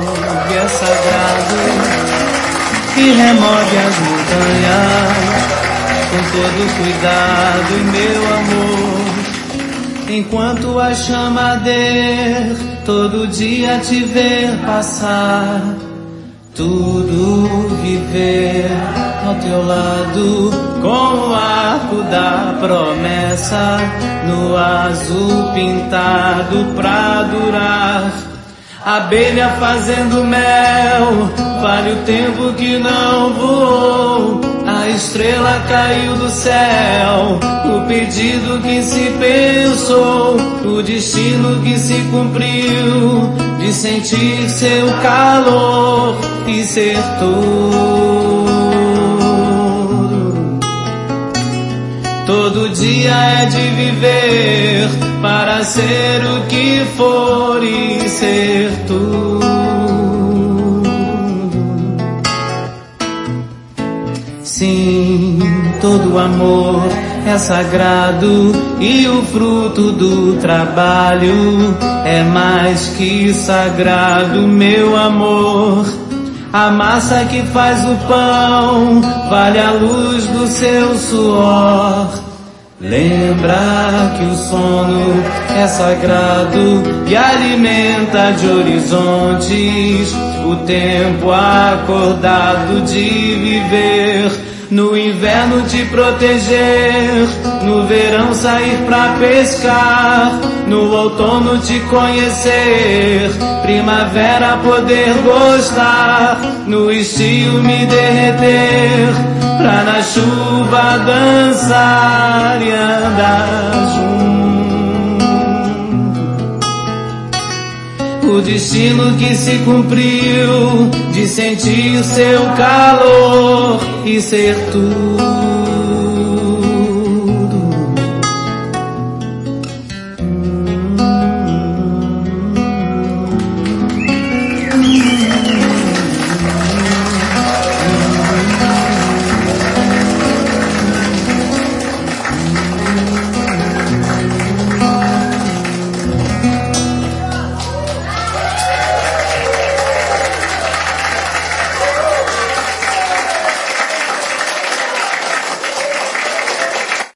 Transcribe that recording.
é sagrado e remove as montanhas com todo cuidado, meu amor. Enquanto a chama arder, todo dia te ver passar, tudo viver ao teu lado, com o arco da promessa no azul pintado pra durar. Abelha fazendo mel, vale o tempo que não voou. A estrela caiu do céu, o pedido que se pensou, o destino que se cumpriu, de sentir seu calor e ser todo. Todo dia é de viver para ser o que for e ser tudo. Sim, todo amor é sagrado e o fruto do trabalho é mais que sagrado, meu amor. A massa que faz o pão vale a luz do seu suor. Lembra que o sono é sagrado e alimenta de horizontes o tempo acordado de viver. No inverno te proteger, no verão sair pra pescar, no outono te conhecer, primavera poder gostar, no estio me derreter, pra na chuva dançar e andar junto. O destino que se cumpriu, de sentir seu calor e ser tu.